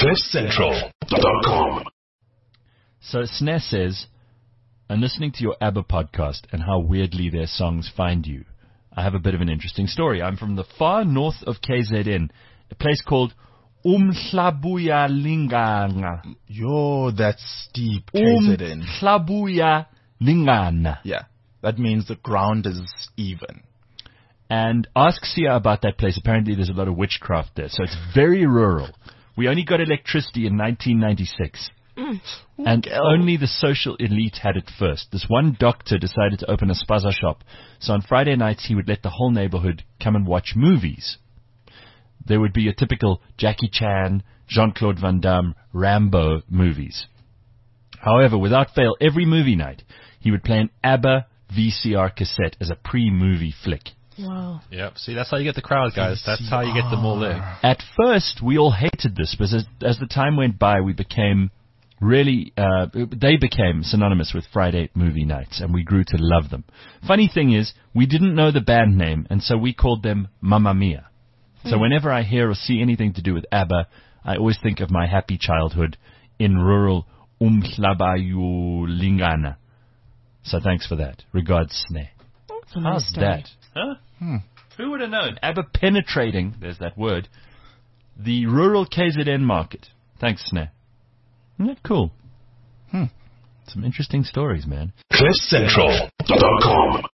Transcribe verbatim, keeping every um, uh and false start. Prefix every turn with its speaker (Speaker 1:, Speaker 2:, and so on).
Speaker 1: cliff central dot com.
Speaker 2: So Sneh says, I'm listening to your ABBA podcast and how weirdly their songs find you. I have a bit of an interesting story. I'm from the far north of K Z N, a place called Umhlabuyalingana.
Speaker 3: Yo, that's steep, K Z N.
Speaker 2: Umhlabuyalingana.
Speaker 3: Yeah, that means the ground is even.
Speaker 2: And ask Sia about that place. Apparently there's a lot of witchcraft there, so it's very rural. We only got electricity in nineteen ninety-six. Mm. And only the social elite had it first. This one doctor decided to open a spaza shop. So on Friday nights, he would let the whole neighborhood come and watch movies. There would be a typical Jackie Chan, Jean-Claude Van Damme, Rambo movies. However, without fail, every movie night, he would play an ABBA V C R cassette as a pre-movie flick.
Speaker 4: Wow.
Speaker 5: Yep. See, that's how you get the crowd, guys. That's how you get them all there.
Speaker 2: At first, we all hated this, but as, as the time went by, we became really, uh, they became synonymous with Friday movie nights, and we grew to love them. Funny thing is, we didn't know the band name, and so we called them Mamma Mia. Mm. So whenever I hear or see anything to do with ABBA, I always think of my happy childhood in rural Umhlabuyalingana. So thanks for that. Regards, Sneh.
Speaker 4: That's a nice
Speaker 2: How's
Speaker 4: story.
Speaker 2: that? Huh? Hmm. Who would have known? ABBA penetrating, there's that word, the rural K Z N market. Thanks, Sneh. Isn't that cool? Hmm. Some interesting stories, man.
Speaker 1: cliff central dot com